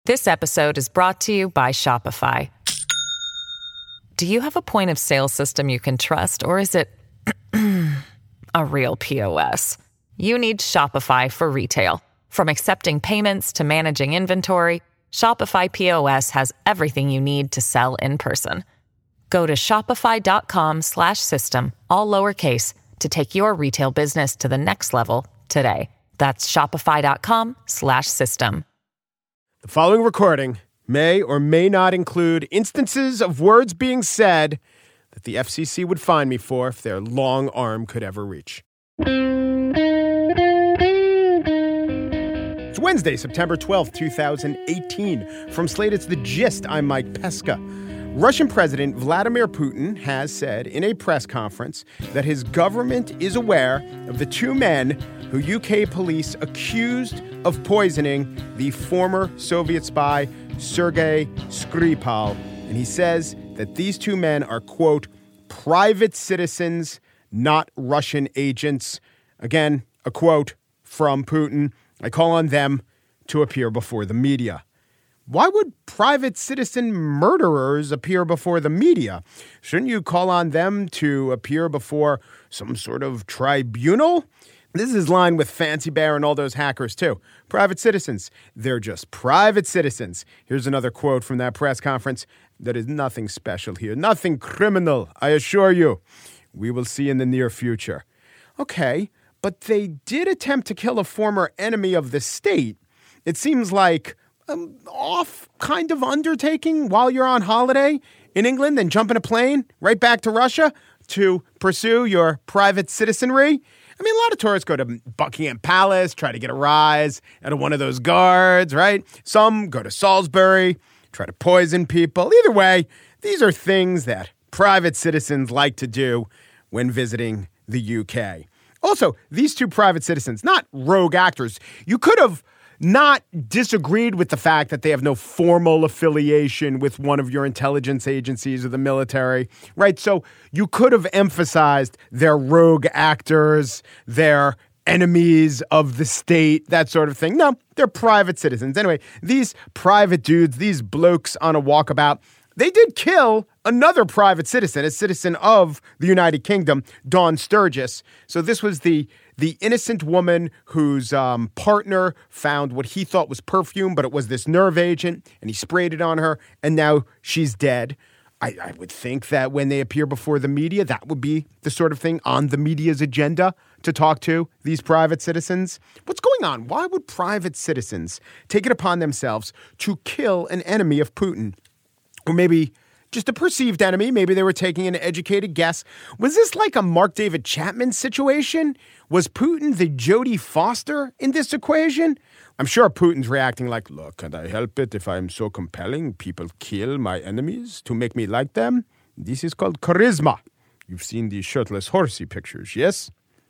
This episode is brought to you by Shopify. Do you have a point of sale system you can trust, or is it a real POS? You need Shopify for retail. From accepting payments to managing inventory, Shopify POS has everything you need to sell in person. Go to shopify.com/system, all lowercase, to take your retail business to the next level today. That's shopify.com/system. The following recording may or may not include instances of words being said that the FCC would fine me for if their long arm could ever reach. It's Wednesday, September 12th, 2018. From Slate, it's The Gist. I'm Mike Pesca. Russian President Vladimir Putin has said in a press conference that his government is aware of the two men who UK police accused of poisoning the former Soviet spy Sergei Skripal. And he says that these two men are, quote, private citizens, not Russian agents. Again, a quote from Putin. I call on them to appear before the media. Why would private citizen murderers appear before the media? Shouldn't you call on them to appear before some sort of tribunal? This is in line with Fancy Bear and all those hackers, too. Private citizens. They're just private citizens. Here's another quote from that press conference. There is nothing special here, nothing criminal, I assure you. We will see in the near future. Okay, but they did attempt to kill a former enemy of the state. It seems like an off kind of undertaking while you're on holiday in England and jump in a plane right back to Russia to pursue your private citizenry. I mean, a lot of tourists go to Buckingham Palace, try to get a rise out of one of those guards, right? Some go to Salisbury, try to poison people. Either way, these are things that private citizens like to do when visiting the UK. Also, these two private citizens, not rogue actors. You could have not disagreed with the fact that they have no formal affiliation with one of your intelligence agencies or the military, right? So you could have emphasized their rogue actors, their enemies of the state, that sort of thing. No, they're private citizens. Anyway, these private dudes, these blokes on a walkabout, they did kill another private citizen, a citizen of the United Kingdom, Dawn Sturgis. So this was the innocent woman whose partner found what he thought was perfume, but it was this nerve agent, and he sprayed it on her, and now she's dead. I would think that when they appear before the media, that would be the sort of thing on the media's agenda to talk to these private citizens. What's going on? Why would private citizens take it upon themselves to kill an enemy of Putin? Or maybe just a perceived enemy. Maybe they were taking an educated guess. Was this like a Mark David Chapman situation? Was Putin the Jodie Foster in this equation? I'm sure Putin's reacting like, look, can't I help it if I'm so compelling? People kill my enemies to make me like them. This is called charisma. You've seen these shirtless horsey pictures, yes?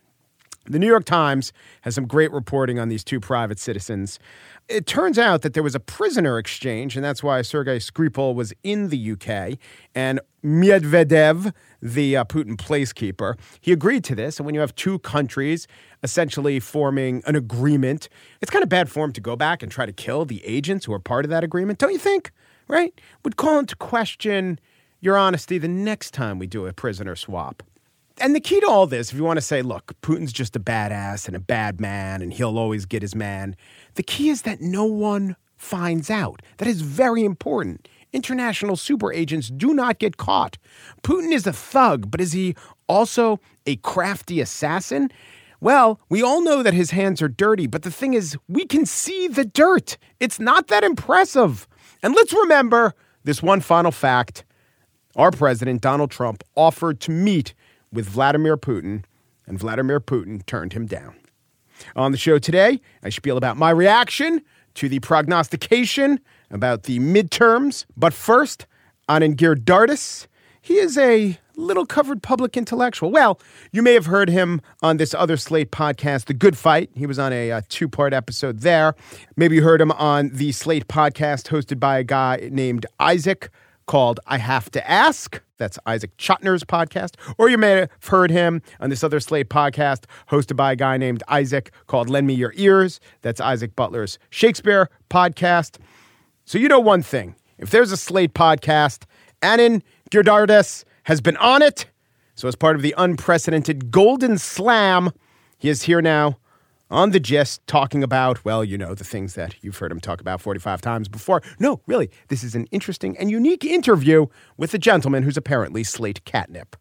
The New York Times has some great reporting on these two private citizens. It turns out that there was a prisoner exchange, and that's why Sergei Skripal was in the UK. And Medvedev, the Putin placekeeper, he agreed to this. And when you have two countries essentially forming an agreement, it's kind of bad form to go back and try to kill the agents who are part of that agreement, don't you think? Right? Would call into question your honesty the next time we do a prisoner swap. And the key to all this, if you want to say, look, Putin's just a badass and a bad man and he'll always get his man, the key is that no one finds out. That is very important. International super agents do not get caught. Putin is a thug, but is he also a crafty assassin? Well, we all know that his hands are dirty, but the thing is, we can see the dirt. It's not that impressive. And let's remember this one final fact. Our president, Donald Trump, offered to meet with Vladimir Putin, and Vladimir Putin turned him down. On the show today, I spiel about my reaction to the prognostication about the midterms. But first, Anand Giridharadas. He is a little covered public intellectual. Well, you may have heard him on this other Slate podcast, The Good Fight. He was on a two-part episode there. Maybe you heard him on the Slate podcast hosted by a guy named Isaac called I Have to Ask. That's Isaac Chotner's podcast. Or you may have heard him on this other Slate podcast hosted by a guy named Isaac called Lend Me Your Ears. That's Isaac Butler's Shakespeare podcast. So you know one thing. If there's a Slate podcast, Anand Giridharadas has been on it. So as part of the unprecedented Golden Slam, he is here now on The Gist talking about, well, you know, the things that you've heard him talk about 45 times before. No, really, this is an interesting and unique interview with a gentleman who's apparently Slate catnip.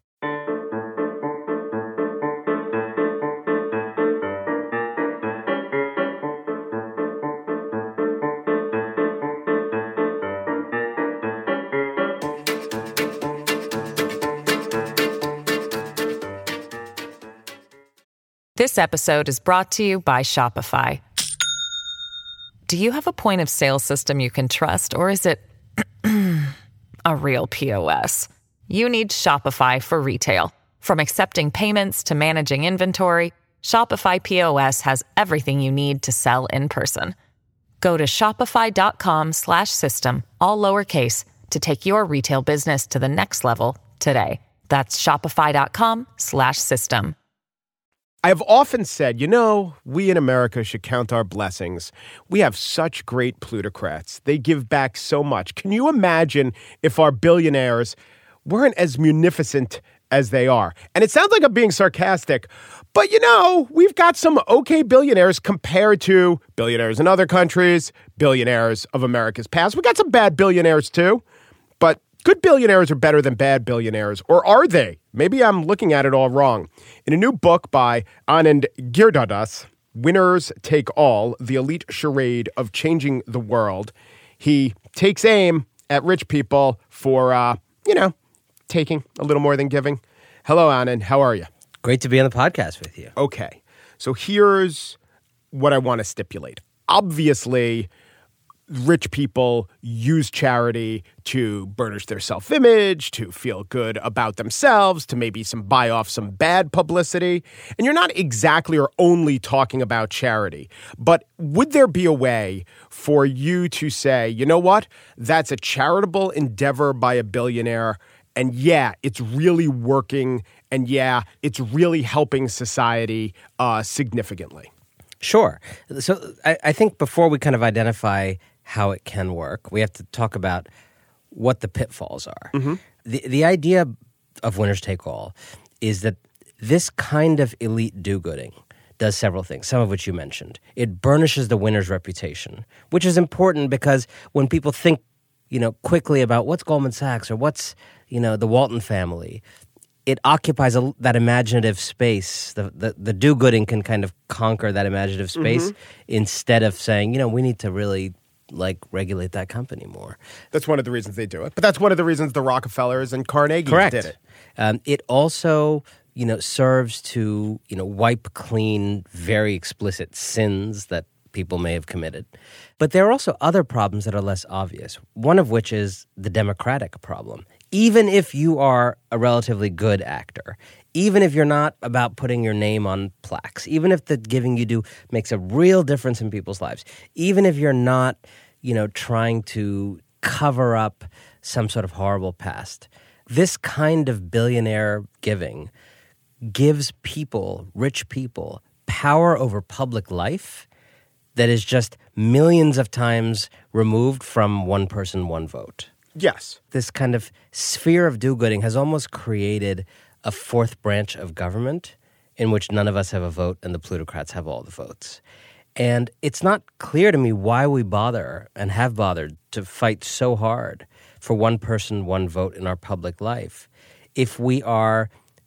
This episode is brought to you by Shopify. Do you have a point of sale system you can trust, or is it a real POS? You need Shopify for retail. From accepting payments to managing inventory, Shopify POS has everything you need to sell in person. Go to shopify.com/system, all lowercase, to take your retail business to the next level today. That's shopify.com/system. I have often said, you know, we in America should count our blessings. We have such great plutocrats. They give back so much. Can you imagine if our billionaires weren't as munificent as they are? And it sounds like I'm being sarcastic, but you know, we've got some okay billionaires compared to billionaires in other countries, billionaires of America's past. We got some bad billionaires too, but good billionaires are better than bad billionaires, or are they? Maybe I'm looking at it all wrong. In a new book by Anand Giridharadas, Winners Take All, The Elite Charade of Changing the World, he takes aim at rich people for, taking a little more than giving. Hello, Anand. How are you? Great to be on the podcast with you. Okay. So here's what I want to stipulate. Obviously, rich people use charity to burnish their self-image, to feel good about themselves, to maybe buy off some bad publicity. And you're not exactly or only talking about charity. But would there be a way for you to say, you know what, that's a charitable endeavor by a billionaire, and yeah, it's really working, and yeah, it's really helping society significantly? Sure. So I think before we kind of identify how it can work, we have to talk about what the pitfalls are. Mm-hmm. The idea of winners take all is that this kind of elite do-gooding does several things, some of which you mentioned. It burnishes the winner's reputation, which is important because when people think, quickly about what's Goldman Sachs or what's, the Walton family, it occupies that imaginative space. The do-gooding can kind of conquer that imaginative space instead of saying, we need to really regulate that company more. That's one of the reasons they do it. But that's one of the reasons the Rockefellers and Carnegie did it. It also, serves to, wipe clean very explicit sins that people may have committed. But there are also other problems that are less obvious, one of which is the democratic problem. Even if you are a relatively good actor, even if you're not about putting your name on plaques, even if the giving you do makes a real difference in people's lives, even if you're not, trying to cover up some sort of horrible past, this kind of billionaire giving gives people, rich people, power over public life that is just millions of times removed from one person, one vote. Yes. This kind of sphere of do-gooding has almost created a fourth branch of government in which none of us have a vote and the plutocrats have all the votes. And it's not clear to me why we bother and have bothered to fight so hard for one person, one vote in our public life if we are,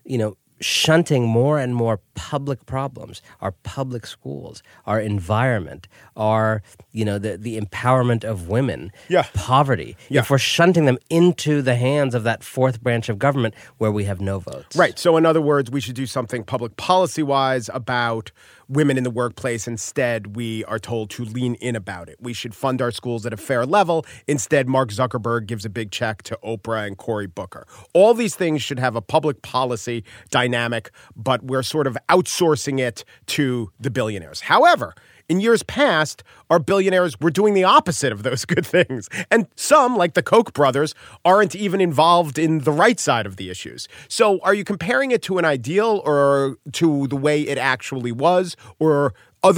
shunting more and more public problems, our public schools, our environment, our, the empowerment of women, poverty. Yeah. If we're shunting them into the hands of that fourth branch of government where we have no votes. Right. So in other words, we should do something public policy-wise about women in the workplace. Instead, we are told to lean in about it. We should fund our schools at a fair level. Instead, Mark Zuckerberg gives a big check to Oprah and Cory Booker. All these things should have a public policy dynamic, but we're sort of outsourcing it to the billionaires. However, in years past, our billionaires were doing the opposite of those good things. And some, like the Koch brothers, aren't even involved in the right side of the issues. So are you comparing it to an ideal or to the way it actually was, or other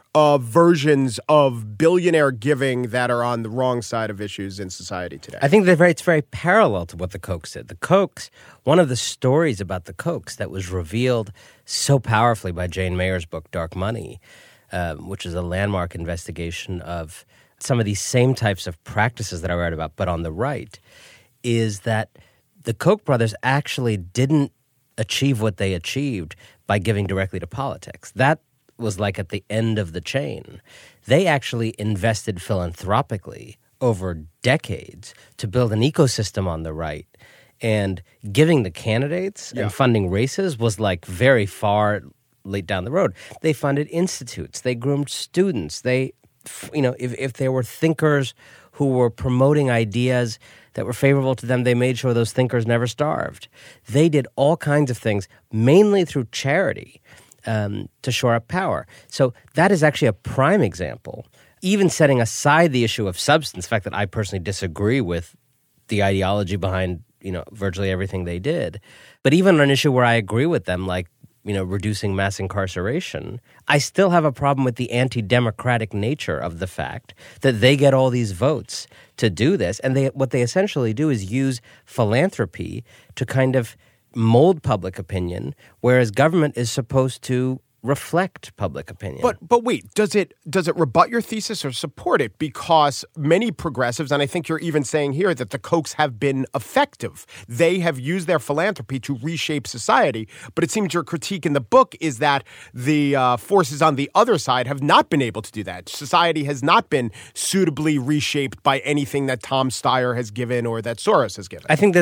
versions of billionaire giving that are on the wrong side of issues in society today. I think it's very parallel to what the Kochs did. The Kochs, one of the stories about the Kochs that was revealed so powerfully by Jane Mayer's book, Dark Money, which is a landmark investigation of some of these same types of practices that I read about, but on the right, is that the Koch brothers actually didn't achieve what they achieved by giving directly to politics. That was like at the end of the chain. They actually invested philanthropically over decades to build an ecosystem on the right. And giving the candidates and funding races was like very far late down the road. They funded institutes. They groomed students. They, if there were thinkers who were promoting ideas that were favorable to them, they made sure those thinkers never starved. They did all kinds of things, mainly through charity, to shore up power. So that is actually a prime example. Even setting aside the issue of substance, the fact that I personally disagree with the ideology behind, virtually everything they did. But even on an issue where I agree with them, like, reducing mass incarceration, I still have a problem with the anti-democratic nature of the fact that they get all these votes to do this. And what they essentially do is use philanthropy to kind of mold public opinion, whereas government is supposed to reflect public opinion. But wait, does it rebut your thesis or support it? Because many progressives, and I think you're even saying here that the Kochs have been effective. They have used their philanthropy to reshape society. But it seems your critique in the book is that the forces on the other side have not been able to do that. Society has not been suitably reshaped by anything that Tom Steyer has given or that Soros has given. I think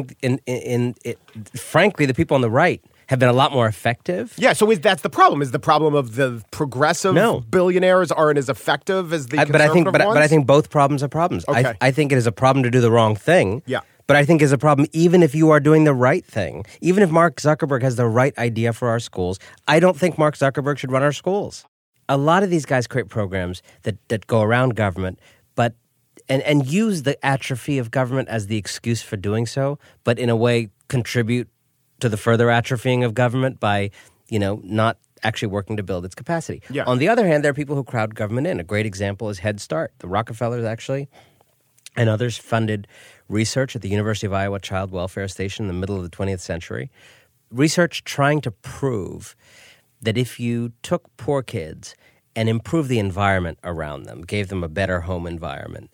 frankly, the people on the right have been a lot more effective. Yeah, so that's the problem. Is the problem of the progressive billionaires aren't as effective as the conservative ones? But I think both problems are problems. Okay. I think it is a problem to do the wrong thing. Yeah. But I think it's a problem even if you are doing the right thing. Even if Mark Zuckerberg has the right idea for our schools, I don't think Mark Zuckerberg should run our schools. A lot of these guys create programs that go around government, but and use the atrophy of government as the excuse for doing so, but in a way contribute to the further atrophying of government by, not actually working to build its capacity. Yeah. On the other hand, there are people who crowd government in. A great example is Head Start. The Rockefellers actually and others funded research at the University of Iowa Child Welfare Station in the middle of the 20th century. Research trying to prove that if you took poor kids and improved the environment around them, gave them a better home environment,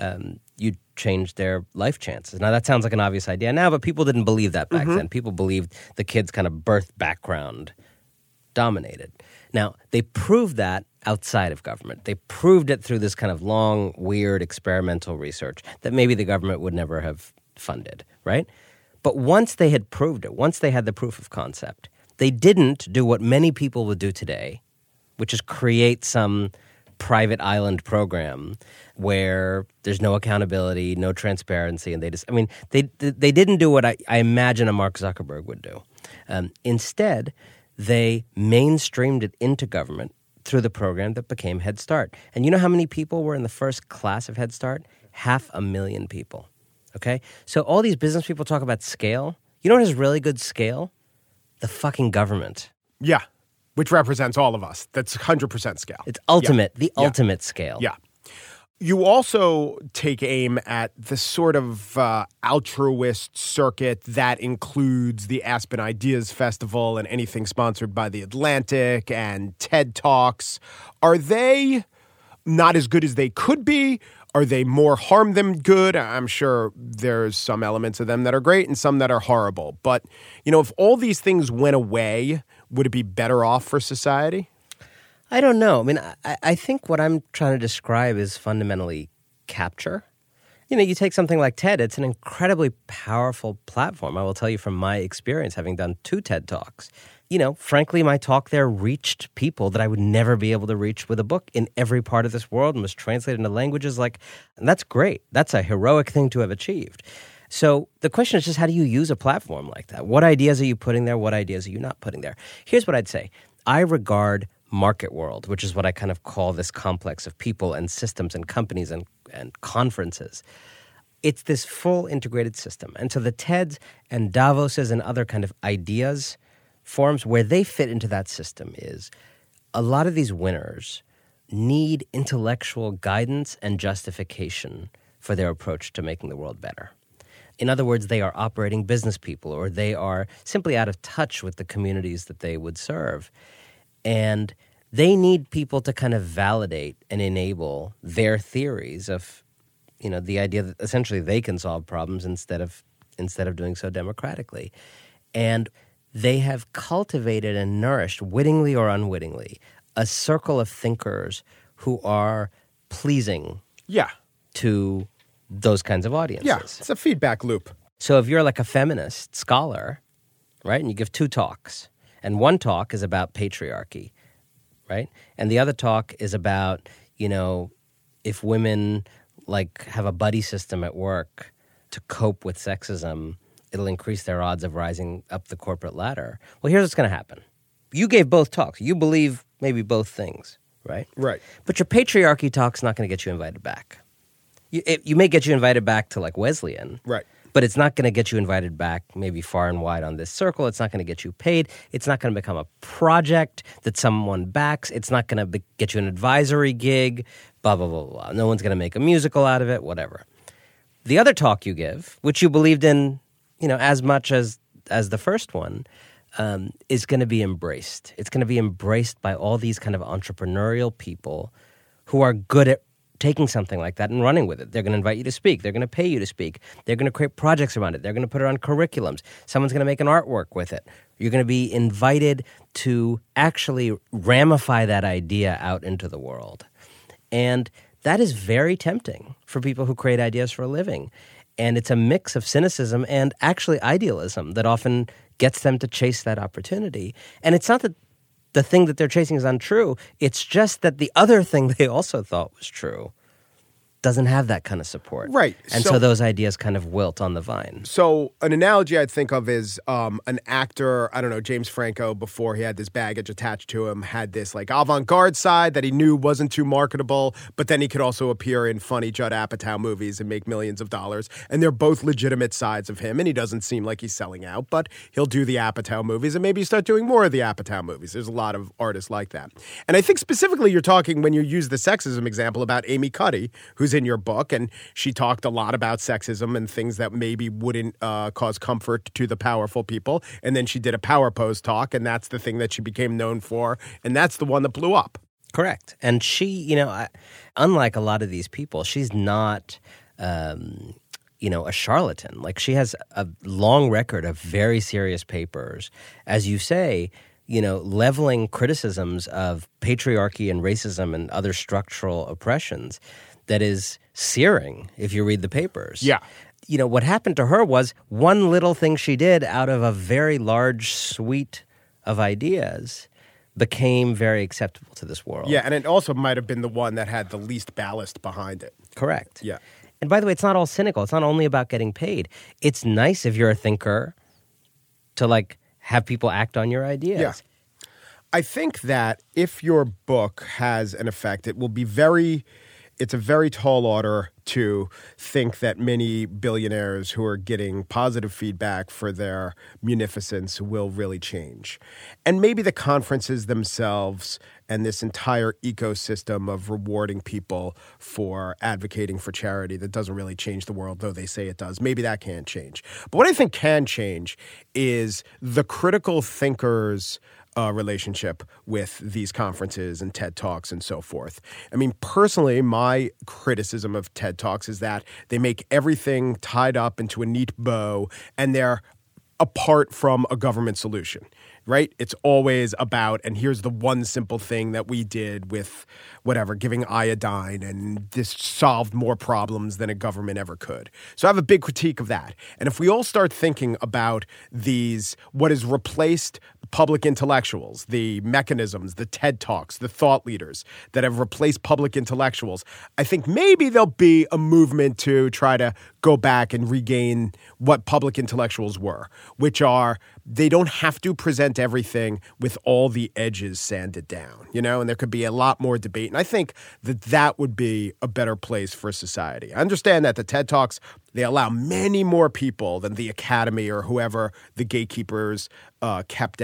you'd change their life chances. Now, that sounds like an obvious idea now, but people didn't believe that back then. People believed the kid's kind of birth background dominated. Now, they proved that outside of government. They proved it through this kind of long, weird experimental research that maybe the government would never have funded, right? But once they had proved it, once they had the proof of concept, they didn't do what many people would do today, which is create some private island program where there's no accountability, no transparency, and they didn't do what I imagine a Mark Zuckerberg would do. Instead, they mainstreamed it into government through the program that became Head Start. And you know how many people were in the first class of Head Start? 500,000 people. Okay? So all these business people talk about scale. You know what has really good scale? The fucking government. Yeah. Which represents all of us. That's 100% scale. It's ultimate, the ultimate scale. Yeah. You also take aim at the sort of altruist circuit that includes the Aspen Ideas Festival and anything sponsored by The Atlantic and TED Talks. Are they not as good as they could be? Are they more harm than good? I'm sure there's some elements of them that are great and some that are horrible. But, if all these things went away, would it be better off for society? I don't know. I mean, I think what I'm trying to describe is fundamentally capture. You take something like TED, it's an incredibly powerful platform. I will tell you from my experience, having done 2 TED Talks. Frankly, my talk there reached people that I would never be able to reach with a book in every part of this world and was translated into languages and that's great. That's a heroic thing to have achieved. So the question is just how do you use a platform like that? What ideas are you putting there? What ideas are you not putting there? Here's what I'd say. I regard market world, which is what I kind of call this complex of people and systems and companies and conferences. It's this full integrated system. And so the TEDs and Davoses and other kind of ideas forums where they fit into that system is a lot of these winners need intellectual guidance and justification for their approach to making the world better. In other words, they are operating business people, or they are simply out of touch with the communities that they would serve. And they need people to kind of validate and enable their theories of, the idea that essentially they can solve problems instead of doing so democratically. And they have cultivated and nourished, wittingly or unwittingly, a circle of thinkers who are pleasing to those kinds of audiences. Yeah, it's a feedback loop. So if you're like a feminist scholar, right, and you give 2 talks, and one talk is about patriarchy, right, and the other talk is about, if women have a buddy system at work to cope with sexism, it'll increase their odds of rising up the corporate ladder. Well, here's what's going to happen. You gave both talks. You believe maybe both things, right? Right. But your patriarchy talk's not going to get you invited back. You may get you invited back to Wesleyan. Right. But it's not going to get you invited back maybe far and wide on this circle. It's not going to get you paid. It's not going to become a project that someone backs. It's not going to get you an advisory gig, blah, blah, blah, blah. No one's going to make a musical out of it, whatever. The other talk you give, which you believed in, as much as the first one, is going to be embraced. It's going to be embraced by all these kind of entrepreneurial people who are good at taking something like that and running with it. They're going to invite you to speak. They're going to pay you to speak. They're going to create projects around it. They're going to put it on curriculums. Someone's going to make an artwork with it. You're going to be invited to actually ramify that idea out into the world. And that is very tempting for people who create ideas for a living. And it's a mix of cynicism and actually idealism that often gets them to chase that opportunity. And it's not that the thing that they're chasing is untrue. It's just that the other thing they also thought was true doesn't have that kind of support. Right. And so those ideas kind of wilt on the vine. So an analogy I'd think of is an actor, I don't know, James Franco, before he had this baggage attached to him, had this avant-garde side that he knew wasn't too marketable, but then he could also appear in funny Judd Apatow movies and make millions of dollars. And they're both legitimate sides of him, and he doesn't seem like he's selling out, but he'll do the Apatow movies and maybe start doing more of the Apatow movies. There's a lot of artists like that. And I think specifically you're talking, when you use the sexism example, about Amy Cuddy, who's in your book, and she talked a lot about sexism and things that maybe wouldn't cause comfort to the powerful people. And then she did a Power Pose talk, and that's the thing that she became known for, and that's the one that blew up. Correct. And she, unlike a lot of these people, she's not, a charlatan. She has a long record of very serious papers, as you say, leveling criticisms of patriarchy and racism and other structural oppressions that is searing if you read the papers. Yeah. What happened to her was one little thing she did out of a very large suite of ideas became very acceptable to this world. Yeah, and it also might have been the one that had the least ballast behind it. Correct. Yeah. And by the way, it's not all cynical. It's not only about getting paid. It's nice if you're a thinker to have people act on your ideas. Yeah. I think that if your book has an effect, it will be it's a very tall order to think that many billionaires who are getting positive feedback for their munificence will really change. And maybe the conferences themselves and this entire ecosystem of rewarding people for advocating for charity that doesn't really change the world, though they say it does. Maybe that can't change. But what I think can change is the critical thinkers' relationship with these conferences and TED Talks and so forth. I mean, personally, my criticism of TED Talks is that they make everything tied up into a neat bow, and they're apart from a government solution, right? It's always about, and here's the one simple thing that we did with whatever, giving iodine, and this solved more problems than a government ever could. So I have a big critique of that. And if we all start thinking about what has replaced public intellectuals, the mechanisms, the TED Talks, the thought leaders that have replaced public intellectuals, I think maybe there'll be a movement to try to go back and regain what public intellectuals were, which are, they don't have to present everything with all the edges sanded down, and there could be a lot more debate. And I think that would be a better place for society. I understand that the TED Talks, they allow many more people than the Academy or whoever the gatekeepers kept out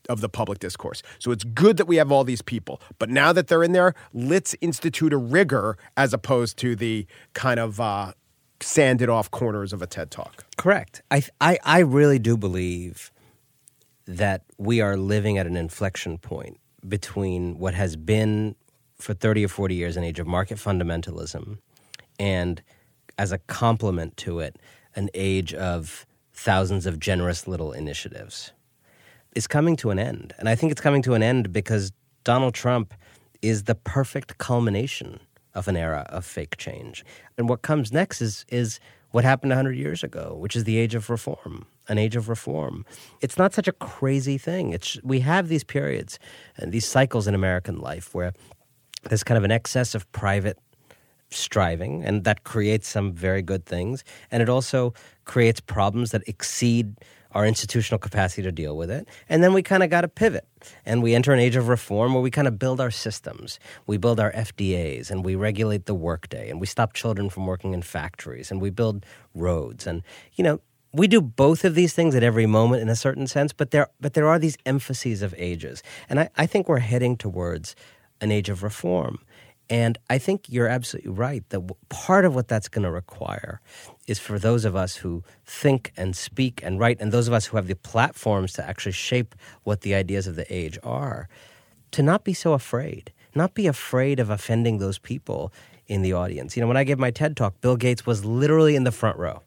the public discourse. So it's good that we have all these people. But now that they're in there, let's institute a rigor as opposed to the kind of sanded off corners of a TED Talk. Correct. I really do believe that we are living at an inflection point between what has been for 30 or 40 years an age of market fundamentalism and, as a complement to it, an age of thousands of generous little initiatives. Is coming to an end. And I think it's coming to an end because Donald Trump is the perfect culmination of an era of fake change. And what comes next is what happened 100 years ago, which is the age of reform, an age of reform. It's not such a crazy thing. We have these periods and these cycles in American life where there's kind of an excess of private striving, and that creates some very good things. And it also creates problems that exceed our institutional capacity to deal with it. And then we kind of got to pivot. And we enter an age of reform where we kind of build our systems. We build our FDAs, and we regulate the workday, and we stop children from working in factories, and we build roads. And, we do both of these things at every moment in a certain sense, but there are these emphases of ages. And I think we're heading towards an age of reform. And I think you're absolutely right that part of what that's going to require is for those of us who think and speak and write, and those of us who have the platforms to actually shape what the ideas of the age are, to not be so afraid, not be afraid of offending those people in the audience. When I gave my TED Talk, Bill Gates was literally in the front row.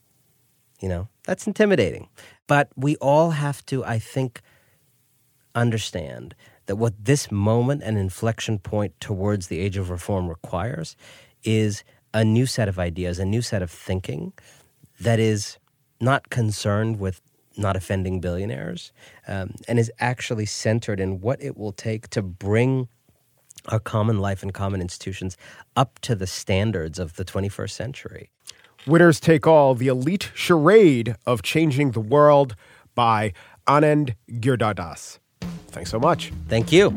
That's intimidating. But we all have to, I think, understand that what this moment and inflection point towards the age of reform requires is a new set of ideas, a new set of thinking that is not concerned with not offending billionaires and is actually centered in what it will take to bring our common life and common institutions up to the standards of the 21st century. Winners Take All, the elite charade of changing the world by Anand Giridharadas. Thanks so much. Thank you.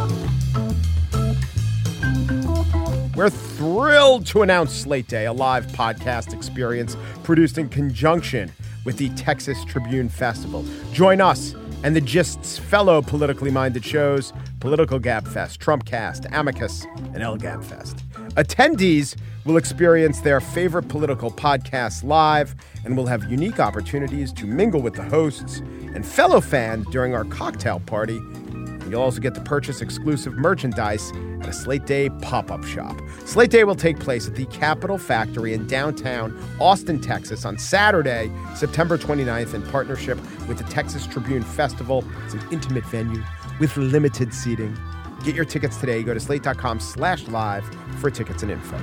We're thrilled to announce Slate Day, a live podcast experience produced in conjunction with the Texas Tribune Festival. Join us and the Gist's fellow politically minded shows, Political Gabfest, Trumpcast, Amicus, and LGabfest. Attendees will experience their favorite political podcasts live and will have unique opportunities to mingle with the hosts and fellow fans during our cocktail party. And you'll also get to purchase exclusive merchandise at a Slate Day pop-up shop. Slate Day will take place at the Capitol Factory in downtown Austin, Texas on Saturday, September 29th in partnership with the Texas Tribune Festival. It's an intimate venue with limited seating. Get your tickets today. Go to slate.com/live for tickets and info.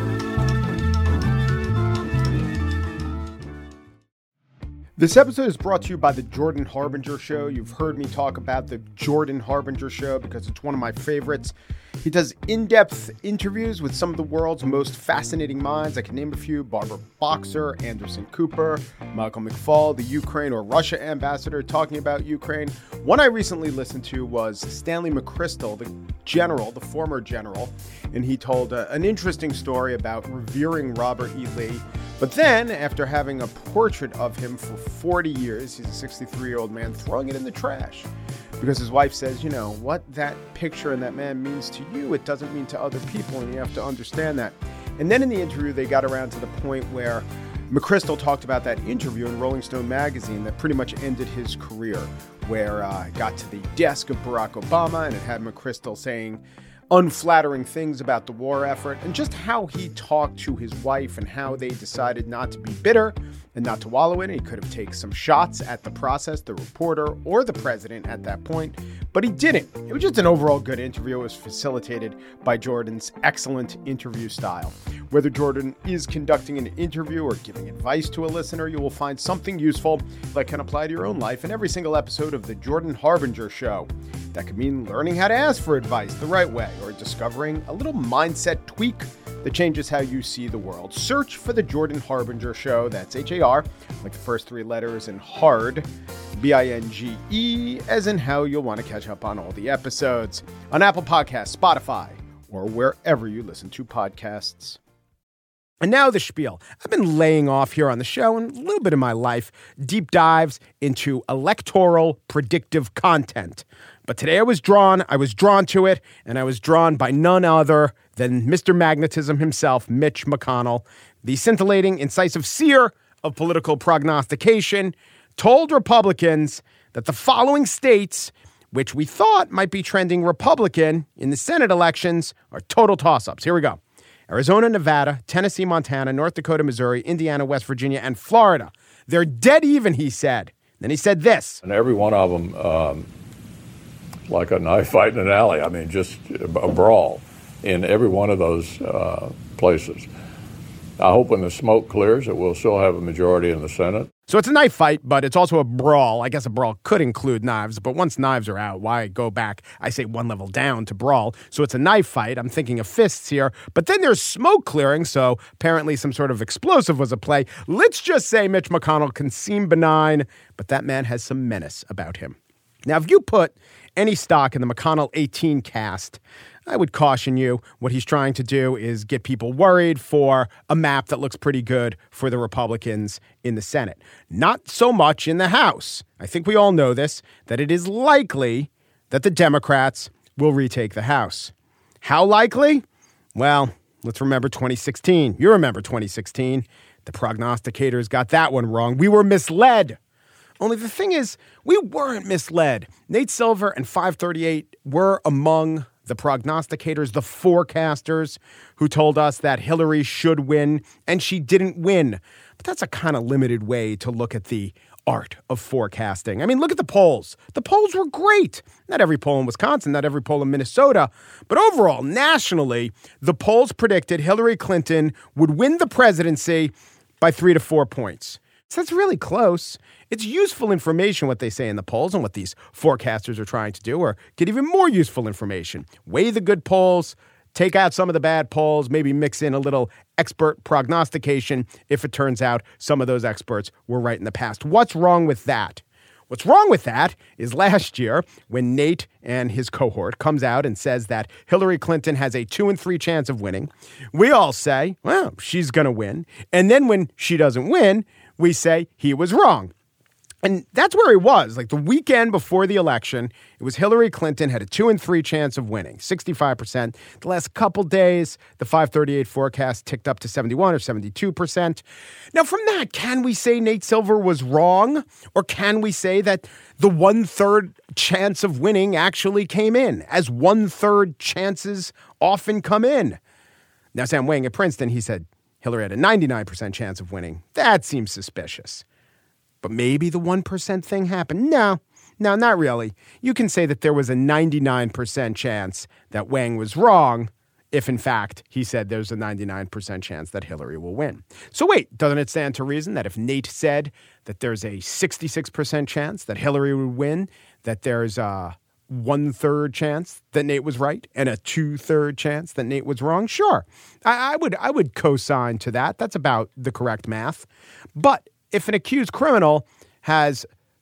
This episode is brought to you by The Jordan Harbinger Show. You've heard me talk about The Jordan Harbinger Show because it's one of my favorites. He does in-depth interviews with some of the world's most fascinating minds. I can name a few: Barbara Boxer, Anderson Cooper, Michael McFaul, the Ukraine or Russia ambassador talking about Ukraine. One I recently listened to was Stanley McChrystal, the general, the former general, and he told an interesting story about revering Robert E. Lee. But then, after having a portrait of him for 40 years, he's a 63-year-old man, throwing it in the trash. Because his wife says, what that picture and that man means to you, it doesn't mean to other people, and you have to understand that. And then in the interview, they got around to the point where McChrystal talked about that interview in Rolling Stone magazine that pretty much ended his career, where it got to the desk of Barack Obama, and it had McChrystal saying unflattering things about the war effort and just how he talked to his wife and how they decided not to be bitter and not to wallow in it. He could have taken some shots at the process, the reporter, or the president at that point, but he didn't. It was just an overall good interview. It was facilitated by Jordan's excellent interview style. Whether Jordan is conducting an interview or giving advice to a listener, you will find something useful that can apply to your own life in every single episode of The Jordan Harbinger Show. That could mean learning how to ask for advice the right way, or discovering a little mindset tweak that changes how you see the world. Search for The Jordan Harbinger Show. That's H-A-R, like the first three letters, and hard, B-I-N-G-E, as in how you'll want to catch up on all the episodes on Apple Podcasts, Spotify, or wherever you listen to podcasts. And now the spiel. I've been laying off here on the show and a little bit of my life, deep dives into electoral predictive content. But today I was drawn to it, and I was drawn by none other than Mr. Magnetism himself, Mitch McConnell, the scintillating, incisive seer of political prognostication, told Republicans that the following states, which we thought might be trending Republican in the Senate elections, are total toss-ups. Here we go. Arizona, Nevada, Tennessee, Montana, North Dakota, Missouri, Indiana, West Virginia, and Florida. They're dead even, he said. Then he said this. And every one of them, like a knife fight in an alley. I mean, just a brawl in every one of those places. I hope when the smoke clears that we'll still have a majority in the Senate. So it's a knife fight, but it's also a brawl. I guess a brawl could include knives, but once knives are out, why go back, I say one level down to brawl. So it's a knife fight. I'm thinking of fists here. But then there's smoke clearing, so apparently some sort of explosive was at play. Let's just say Mitch McConnell can seem benign, but that man has some menace about him. Now, if you put any stock in the McConnell 18 cast, I would caution you, what he's trying to do is get people worried for a map that looks pretty good for the Republicans in the Senate. Not so much in the House. I think we all know this, that it is likely that the Democrats will retake the House. How likely? Well, let's remember 2016. You remember 2016. The prognosticators got that one wrong. We were misled. Only the thing is, we weren't misled. Nate Silver and 538 were among the prognosticators, the forecasters who told us that Hillary should win, and she didn't win. But that's a kind of limited way to look at the art of forecasting. I mean, look at the polls. The polls were great. Not every poll in Wisconsin, not every poll in Minnesota, but overall, nationally, the polls predicted Hillary Clinton would win the presidency by 3 to 4 points. So that's really close. It's useful information what they say in the polls and what these forecasters are trying to do, or get even more useful information. Weigh the good polls, take out some of the bad polls, maybe mix in a little expert prognostication if it turns out some of those experts were right in the past. What's wrong with that? What's wrong with that is last year when Nate and his cohort comes out and says that Hillary Clinton has a 2 in 3 chance of winning, we all say, well, she's going to win. And then when she doesn't win, we say he was wrong. And that's where he was. Like the weekend before the election, it was Hillary Clinton had a 2 in 3 chance of winning, 65%. The last couple days, the 538 forecast ticked up to 71 or 72%. Now, from that, can we say Nate Silver was wrong? Or can we say that the 1/3 chance of winning actually came in, as 1/3 chances often come in? Now, Sam Wang at Princeton, he said Hillary had a 99% chance of winning. That seems suspicious. But maybe the 1% thing happened. No, not really. You can say that there was a 99% chance that Wang was wrong if, in fact, he said there's a 99% chance that Hillary will win. So wait, doesn't it stand to reason that if Nate said that there's a 66% chance that Hillary would win, that there's a 1/3 chance that Nate was right and a 2/3 chance that Nate was wrong? Sure, I would co-sign to that. That's about the correct math. But if an accused criminal has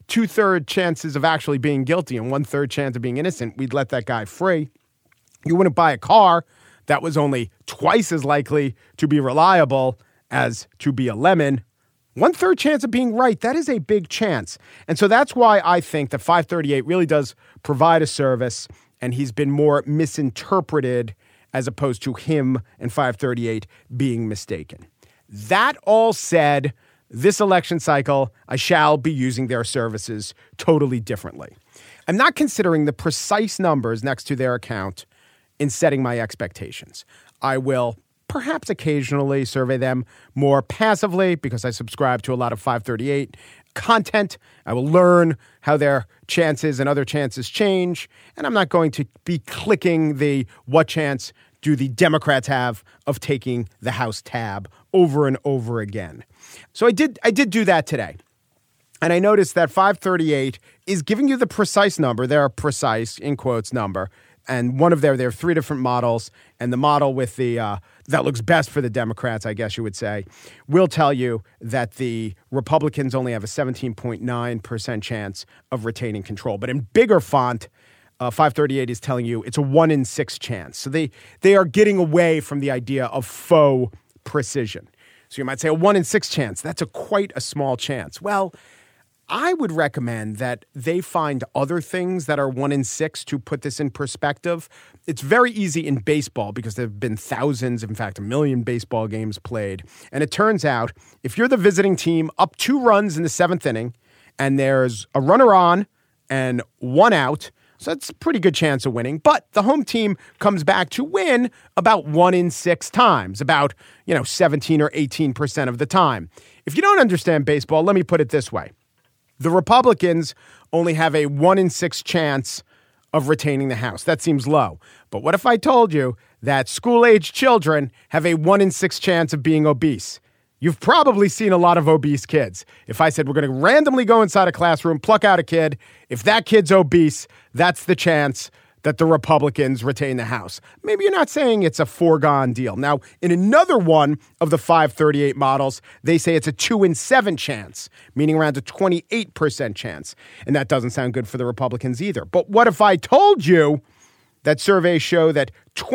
2/3 chances of actually being guilty and 1/3 chance of being innocent, we'd let that guy free. You wouldn't buy a car that was only twice as likely to be reliable as to be a lemon. 1/3 chance of being right, that is a big chance. And so that's why I think that 538 really does provide a service, and he's been more misinterpreted as opposed to him and 538 being mistaken. That all said, this election cycle, I shall be using their services totally differently. I'm not considering the precise numbers next to their account in setting my expectations. I will perhaps occasionally survey them more passively because I subscribe to a lot of 538 content. I will learn how their chances and other chances change, and I'm not going to be clicking the what chance do the Democrats have of taking the House tab over and over again. So I did do that today. And I noticed that 538 is giving you the precise number. They're a precise, in quotes, number. And one of there are 3 different models. And the model with the that looks best for the Democrats, I guess you would say, will tell you that the Republicans only have a 17.9% chance of retaining control. But in bigger font, 538 is telling you it's a 1 in 6 chance. So they are getting away from the idea of faux precision. So you might say a 1 in 6 chance. That's quite a small chance. Well, I would recommend that they find other things that are 1 in 6 to put this in perspective. It's very easy in baseball because there have been thousands, in fact, 1 million baseball games played. And it turns out if you're the visiting team up 2 runs in the 7th inning and there's a runner on and 1 out, so that's a pretty good chance of winning. But the home team comes back to win about 1 in 6 times, about, 17 or 18% of the time. If you don't understand baseball, let me put it this way. The Republicans only have a 1 in 6 chance of retaining the House. That seems low. But what if I told you that school-aged children have a 1 in 6 chance of being obese? You've probably seen a lot of obese kids. If I said we're going to randomly go inside a classroom, pluck out a kid, if that kid's obese, that's the chance that the Republicans retain the House. Maybe you're not saying it's a foregone deal. Now, in another one of the 538 models, they say it's a 2 in 7 chance, meaning around a 28% chance. And that doesn't sound good for the Republicans either. But what if I told you that surveys show that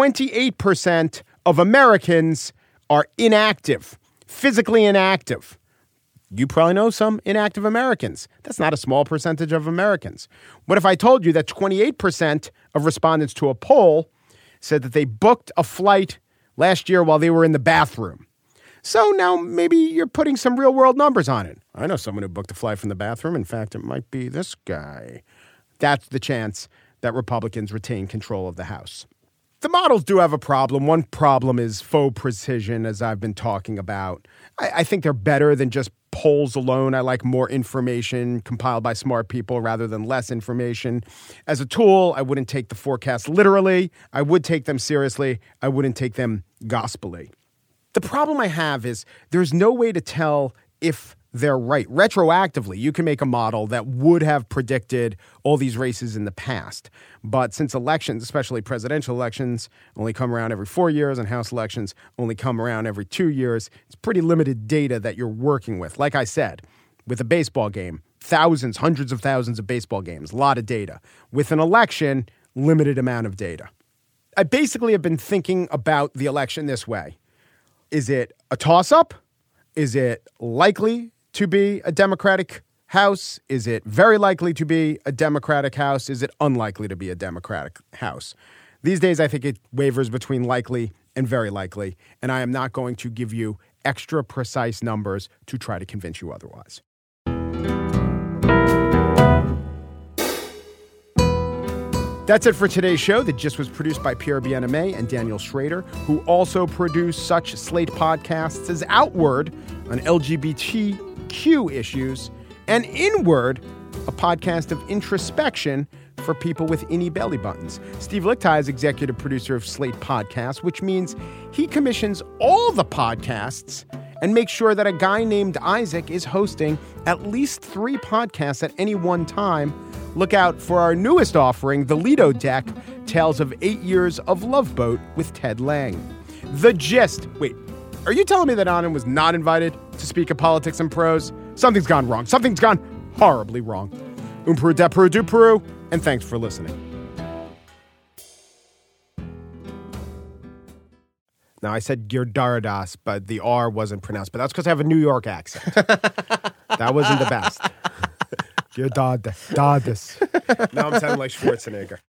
28% of Americans are inactive? Physically inactive. You probably know some inactive Americans. That's not a small percentage of Americans. What if I told you that 28% of respondents to a poll said that they booked a flight last year while they were in the bathroom? So now maybe you're putting some real world numbers on it. I know someone who booked a flight from the bathroom. In fact, it might be this guy. That's the chance that Republicans retain control of the House. The models do have a problem. One problem is faux precision, as I've been talking about. I think they're better than just polls alone. I like more information compiled by smart people rather than less information. As a tool, I wouldn't take the forecast literally. I would take them seriously. I wouldn't take them gospelly. The problem I have is there's no way to tell if they're right. Retroactively, you can make a model that would have predicted all these races in the past. But since elections, especially presidential elections, only come around every 4 years and House elections only come around every 2 years, it's pretty limited data that you're working with. Like I said, with a baseball game, thousands, hundreds of thousands of baseball games, a lot of data. With an election, limited amount of data. I basically have been thinking about the election this way. Is it a toss-up? Is it likely to be a Democratic House? Is it very likely to be a Democratic House? Is it unlikely to be a Democratic House? These days, I think it wavers between likely and very likely, and I am not going to give you extra precise numbers to try to convince you otherwise. That's it for today's show. The Gist was produced by Pierre Bienaimé and Daniel Schrader, who also produce such Slate podcasts as Outward on LGBTQ issues and Inward, a podcast of introspection for people with innie belly buttons. Steve Lickteig is executive producer of Slate Podcasts, which means he commissions all the podcasts and makes sure that a guy named Isaac is hosting at least 3 podcasts at any one time. Look out for our newest offering, The Lido Deck, Tales of 8 Years of Love Boat with Ted Lang. The Gist. Wait, are you telling me that Anand was not invited to speak of politics and prose? Something's gone wrong. Something's gone horribly wrong. Peru, de Peru, du Peru, and thanks for listening. Now, I said Girdaradas, but the R wasn't pronounced, but that's because I have a New York accent. That wasn't the best. Girdaradas. Now I'm sounding like Schwarzenegger.